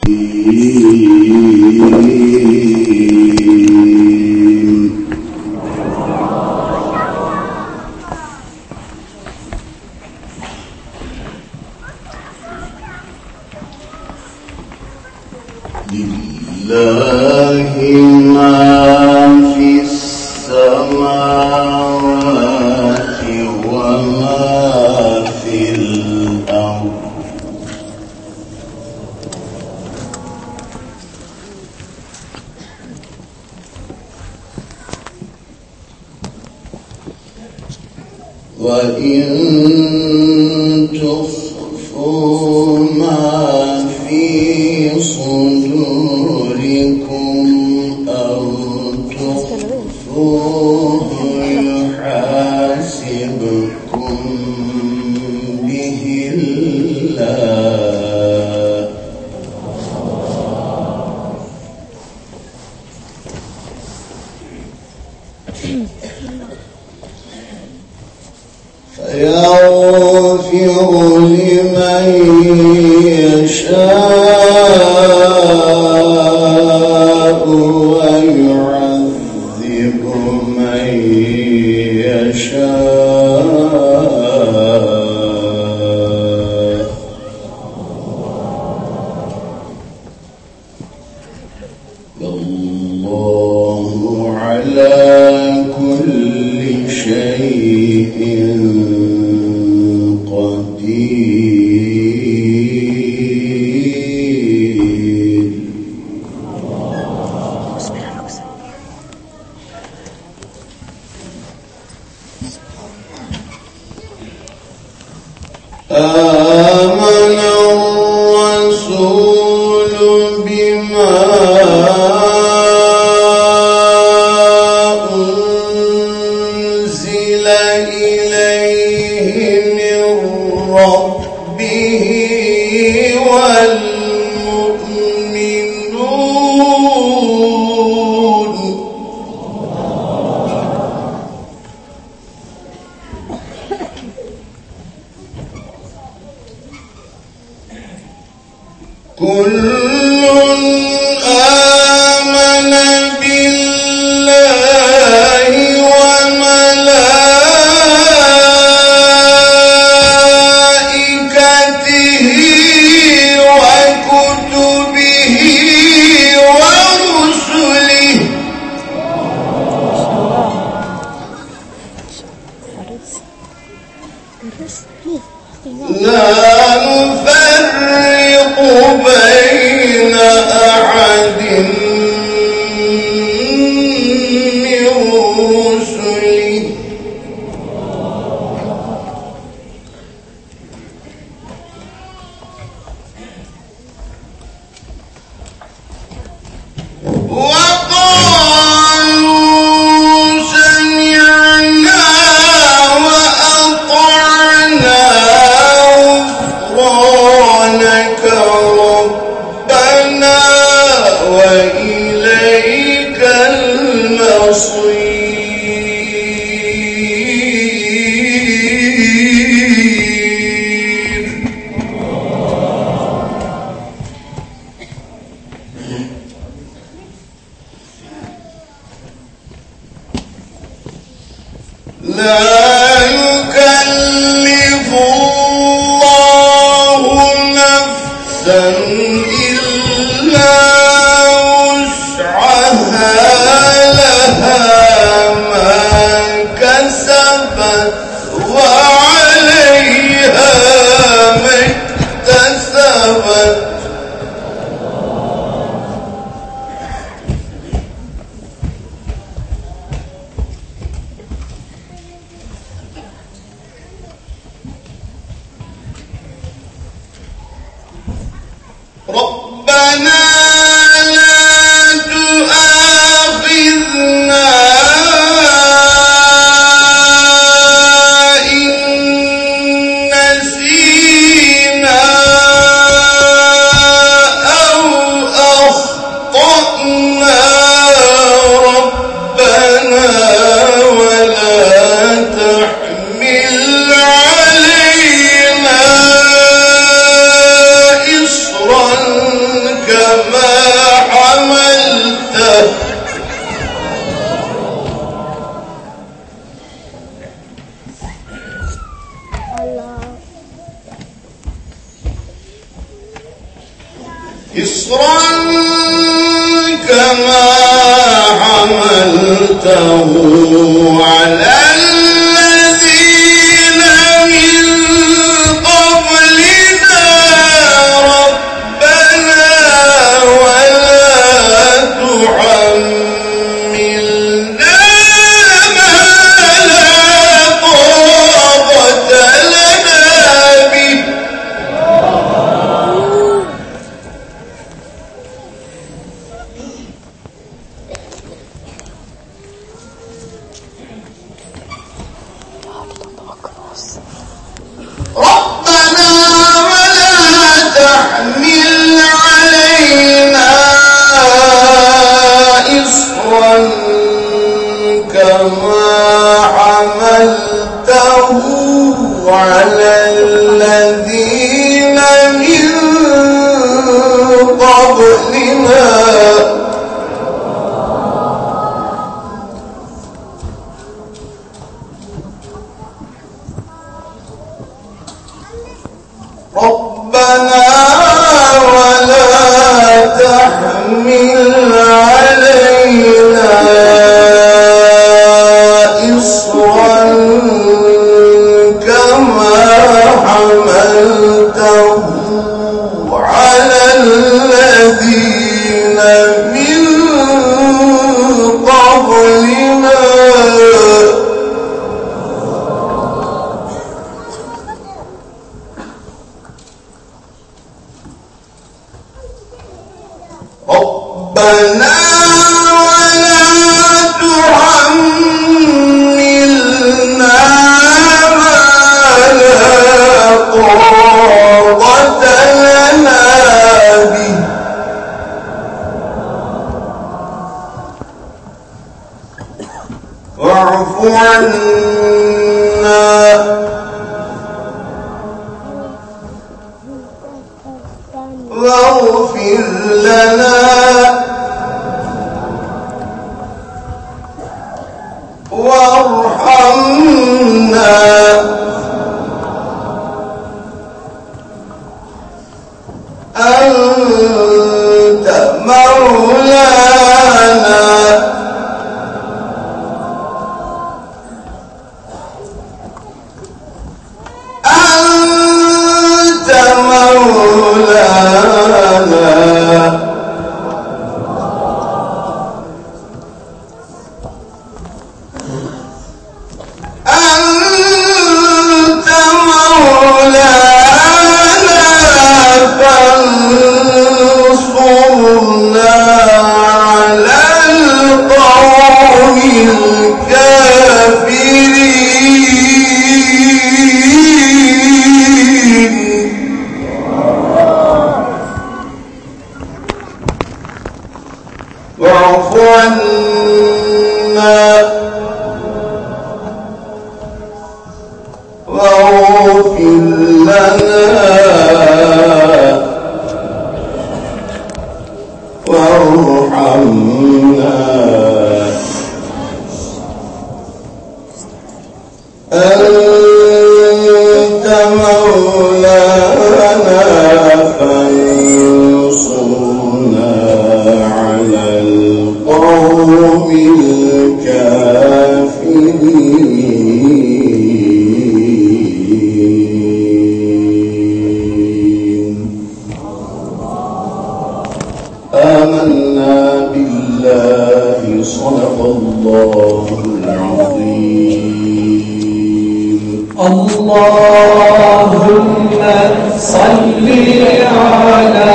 لله ما في السماوات وما في الأرض وإن تخفوا ما في صدوركم أو تخفوه يحاسبكم به الله فيغفر لمن يشاء ويعذب من يشاء والله على كل شيء آمن الرسول بما أنزل إليه من ربه والمؤمنون كل آمن بالله وملائكته وكتبه ورسله لا نفرق بين أحد من رسله وقالوا سمعنا وأطعنا غفرانك ربنا وإليك المصير لا يكلف الله نفسا إلا وسعها لها ما كسبت وعليها ما اكتسبت إصرا كما حملته على الذين من قبلنا ربنا ولا تحملنا ما لا طاقة لنا به ربنا ولا تحمل علينا إصرا كما حملته على الذين من قبلنا ربنا ولا تحمل علينا إصرا كما حملته على الذين من قبلنا ربنا ولا تحملنا ما لا طاقة لنا به واعف عنا واغفر لنا وارحمنا أنت مولانا أنت مولانا أنت مولانا فانصرنا على القوم الكافرين واعف عنا واغفر لنا وارحمنا أنت مولانا فانصرنا على القوم الكافرين آمنا بالله صدق الله العظيم اللهم صل على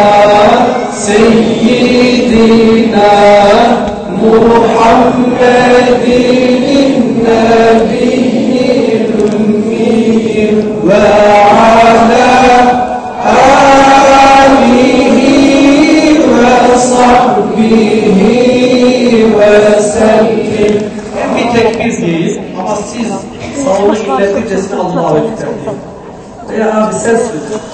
سيدنا محمد النبي الأمي وعلى آله وصحبه وسلم. Bir tek biz değiliz ama siz sağolun milletçesine Allah'a emanet olun. Ya abi sen söyle.